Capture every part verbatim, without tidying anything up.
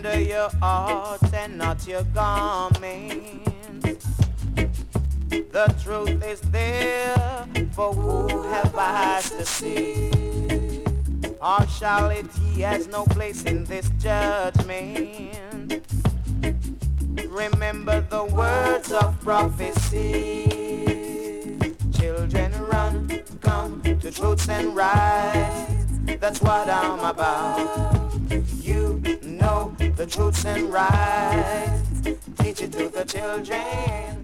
Surrender your hearts and not your garments. The truth is there, for who have eyes to see? Partiality has no place in this judgment. Remember the words of prophecy. Children run, come to truths and rights. That's what I'm about. You know the truths and rights. Teach it to the children.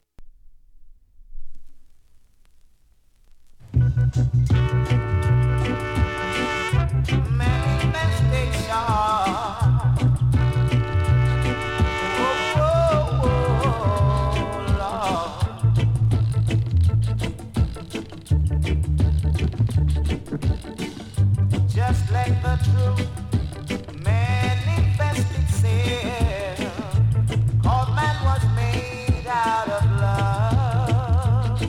Just like the truth manifest itself, 'cause man was made out of love.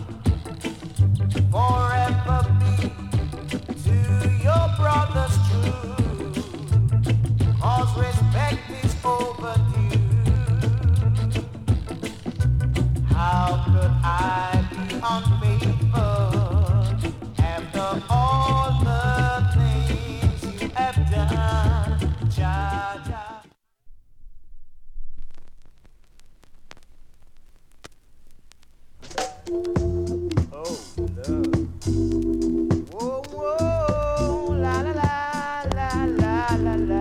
Forever be to your brothers true, 'cause respect is overdue. How could I be unfaithful after all the things you have done, Jah Jah? Oh, love. Whoa, whoa, la la la la la la la.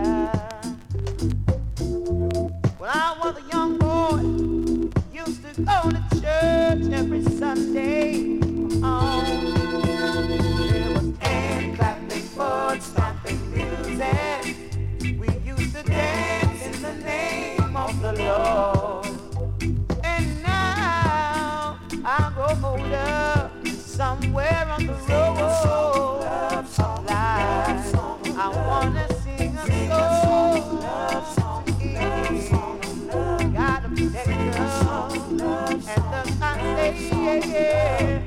When I was a young boy, used to go to church every Sunday. Oh, there was hand clapping, foot stomping music. We used to dance in the name of the Lord. And now I grow older, somewhere on the road of life. I wanna sing a soul love song. Gotta protect her, and the I say yeah, yeah.